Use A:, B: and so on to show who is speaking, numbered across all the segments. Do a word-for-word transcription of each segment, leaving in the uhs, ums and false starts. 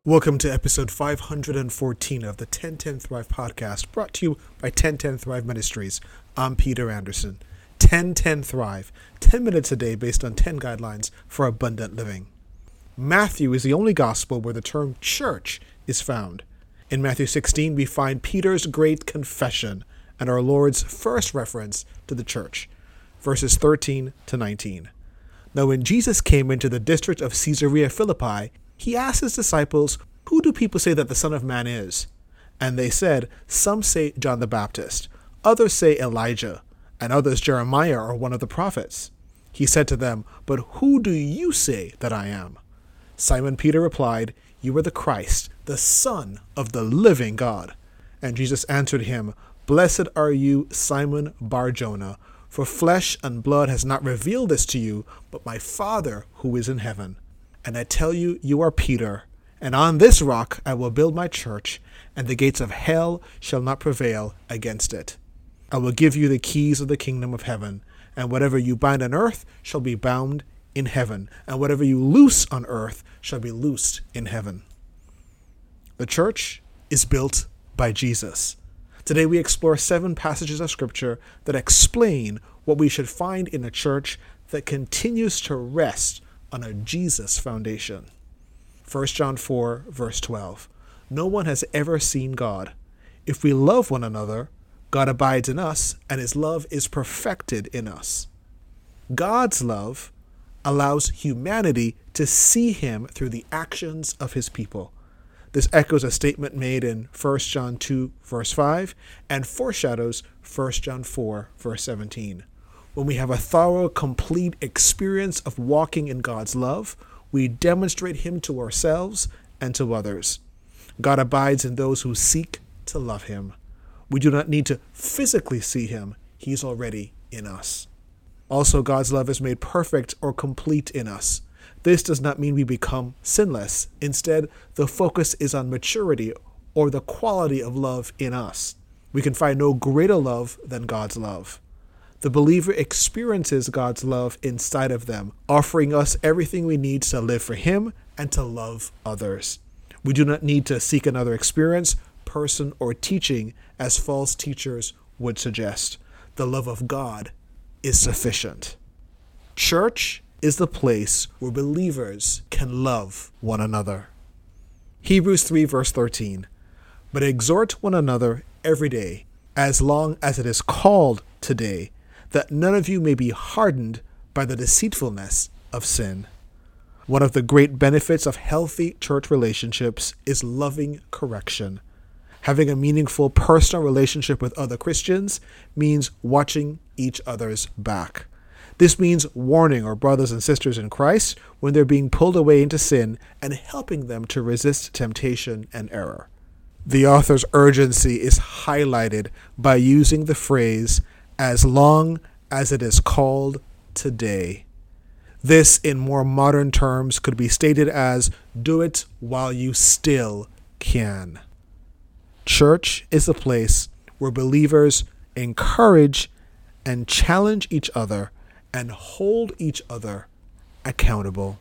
A: Welcome to episode five hundred fourteen of the ten ten Thrive podcast, brought to you by ten ten Thrive Ministries. I'm Peter Anderson. ten ten Thrive, ten minutes a day based on ten guidelines for abundant living. Matthew is the only gospel where the term church is found. In Matthew sixteen, we find Peter's great confession and our Lord's first reference to the church, verses thirteen to nineteen. Now, when Jesus came into the district of Caesarea Philippi, he asked his disciples, "Who do people say that the Son of Man is?" And they said, "Some say John the Baptist, others say Elijah, and others Jeremiah or one of the prophets." He said to them, "But who do you say that I am?" Simon Peter replied, "You are the Christ, the Son of the living God." And Jesus answered him, "Blessed are you, Simon Bar-Jonah, for flesh and blood has not revealed this to you, but my Father who is in heaven. And I tell you, you are Peter, and on this rock I will build my church, and the gates of hell shall not prevail against it. I will give you the keys of the kingdom of heaven, and whatever you bind on earth shall be bound in heaven, and whatever you loose on earth shall be loosed in heaven." The church is built by Jesus. Today we explore seven passages of scripture that explain what we should find in a church that continues to rest on a Jesus foundation. First John four, verse twelve. No one has ever seen God. If we love one another, God abides in us, and his love is perfected in us. God's love allows humanity to see him through the actions of his people. This echoes a statement made in First John two, verse five, and foreshadows First John four, verse seventeen. When we have a thorough, complete experience of walking in God's love, we demonstrate him to ourselves and to others. God abides in those who seek to love him. We do not need to physically see him. He's already in us. Also, God's love is made perfect or complete in us. This does not mean we become sinless. Instead, the focus is on maturity or the quality of love in us. We can find no greater love than God's love. The believer experiences God's love inside of them, offering us everything we need to live for him and to love others. We do not need to seek another experience, person, or teaching as false teachers would suggest. The love of God is sufficient. Church is the place where believers can love one another. Hebrews three, verse thirteen. But exhort one another every day, as long as it is called today, that none of you may be hardened by the deceitfulness of sin. One of the great benefits of healthy church relationships is loving correction. Having a meaningful personal relationship with other Christians means watching each other's back. This means warning our brothers and sisters in Christ when they're being pulled away into sin and helping them to resist temptation and error. The author's urgency is highlighted by using the phrase, "as long as it is called today." This, in more modern terms, could be stated as, do it while you still can. Church is a place where believers encourage and challenge each other and hold each other accountable.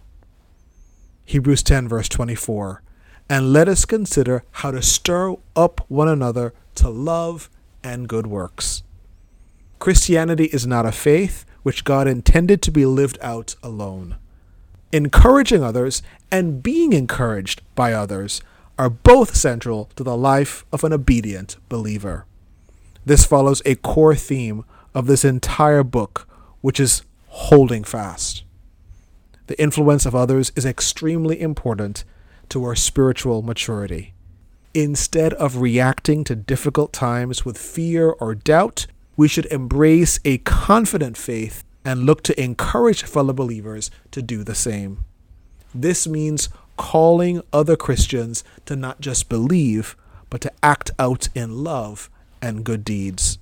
A: Hebrews ten, verse twenty-four. And let us consider how to stir up one another to love and good works. Christianity is not a faith which God intended to be lived out alone. Encouraging others and being encouraged by others are both central to the life of an obedient believer. This follows a core theme of this entire book, which is holding fast. The influence of others is extremely important to our spiritual maturity. Instead of reacting to difficult times with fear or doubt, we should embrace a confident faith and look to encourage fellow believers to do the same. This means calling other Christians to not just believe, but to act out in love and good deeds.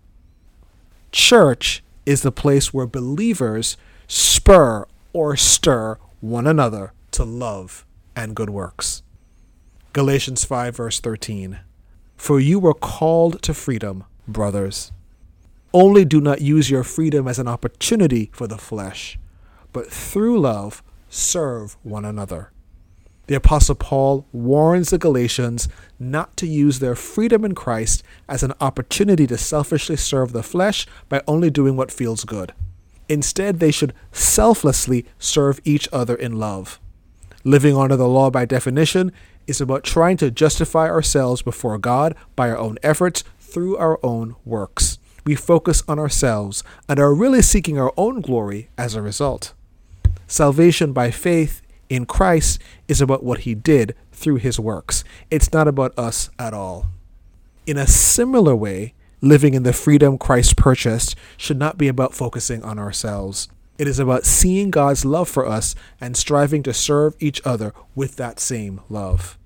A: Church is the place where believers spur or stir one another to love and good works. Galatians five, verse thirteen. For you were called to freedom, brothers. Only do not use your freedom as an opportunity for the flesh, but through love serve one another. The Apostle Paul warns the Galatians not to use their freedom in Christ as an opportunity to selfishly serve the flesh by only doing what feels good. Instead, they should selflessly serve each other in love. Living under the law, by definition, is about trying to justify ourselves before God by our own efforts through our own works. We focus on ourselves and are really seeking our own glory as a result. Salvation by faith in Christ is about what he did through his works. It's not about us at all. In a similar way, living in the freedom Christ purchased should not be about focusing on ourselves. It is about seeing God's love for us and striving to serve each other with that same love.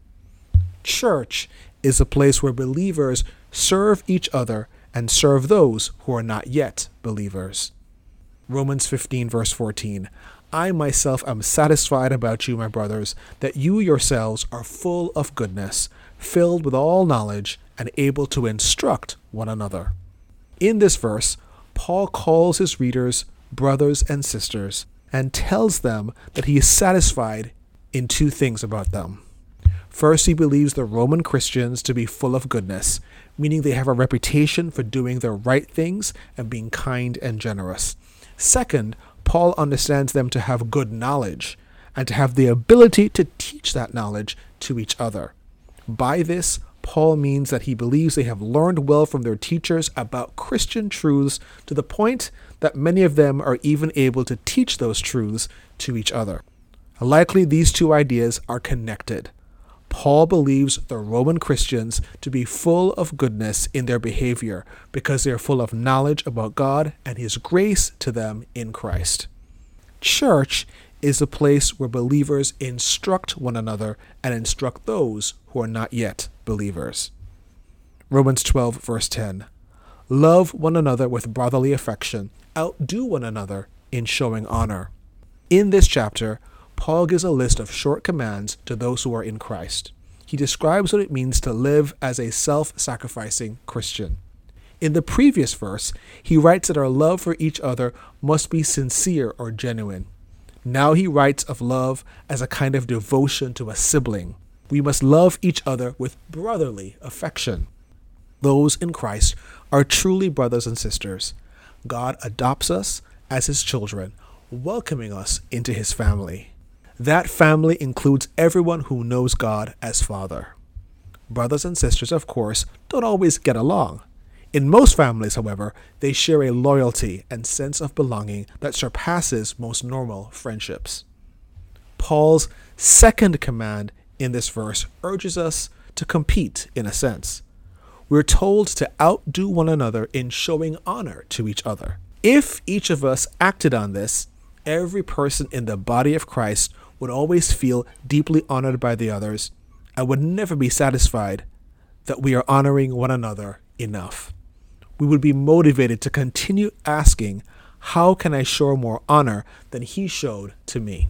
A: Church is a place where believers serve each other and serve those who are not yet believers. Romans fifteen, verse fourteen. I myself am satisfied about you, my brothers, that you yourselves are full of goodness, filled with all knowledge, and able to instruct one another. In this verse, Paul calls his readers brothers and sisters and tells them that he is satisfied in two things about them. First, he believes the Roman Christians to be full of goodness, meaning they have a reputation for doing the right things and being kind and generous. Second, Paul understands them to have good knowledge and to have the ability to teach that knowledge to each other. By this, Paul means that he believes they have learned well from their teachers about Christian truths to the point that many of them are even able to teach those truths to each other. Likely, these two ideas are connected. Paul believes the Roman Christians to be full of goodness in their behavior because they are full of knowledge about God and his grace to them in Christ. Church is a place where believers instruct one another and instruct those who are not yet believers. Romans twelve, verse ten. Love one another with brotherly affection. Outdo one another in showing honor. In this chapter, Paul gives a list of short commands to those who are in Christ. He describes what it means to live as a self-sacrificing Christian. In the previous verse, he writes that our love for each other must be sincere or genuine. Now he writes of love as a kind of devotion to a sibling. We must love each other with brotherly affection. Those in Christ are truly brothers and sisters. God adopts us as his children, welcoming us into his family. That family includes everyone who knows God as Father. Brothers and sisters, of course, don't always get along. In most families, however, they share a loyalty and sense of belonging that surpasses most normal friendships. Paul's second command in this verse urges us to compete in a sense. We're told to outdo one another in showing honor to each other. If each of us acted on this, every person in the body of Christ would always feel deeply honored by the others and would never be satisfied that we are honoring one another enough. We would be motivated to continue asking, how can I show more honor than he showed to me?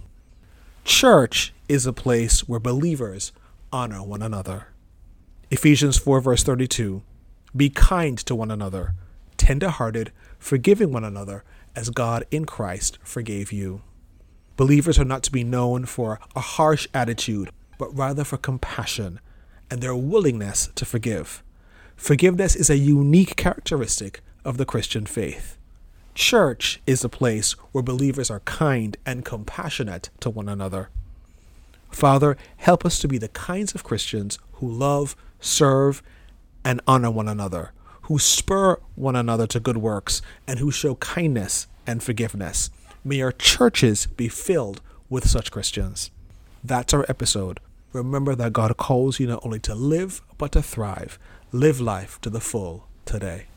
A: Church is a place where believers honor one another. Ephesians four, verse thirty-two, be kind to one another, tender-hearted, forgiving one another, as God in Christ forgave you. Believers are not to be known for a harsh attitude, but rather for compassion and their willingness to forgive. Forgiveness is a unique characteristic of the Christian faith. Church is a place where believers are kind and compassionate to one another. Father, help us to be the kinds of Christians who love, serve, and honor one another, who spur one another to good works, and who show kindness and forgiveness. May our churches be filled with such Christians. That's our episode. Remember that God calls you not only to live, but to thrive. Live life to the full today.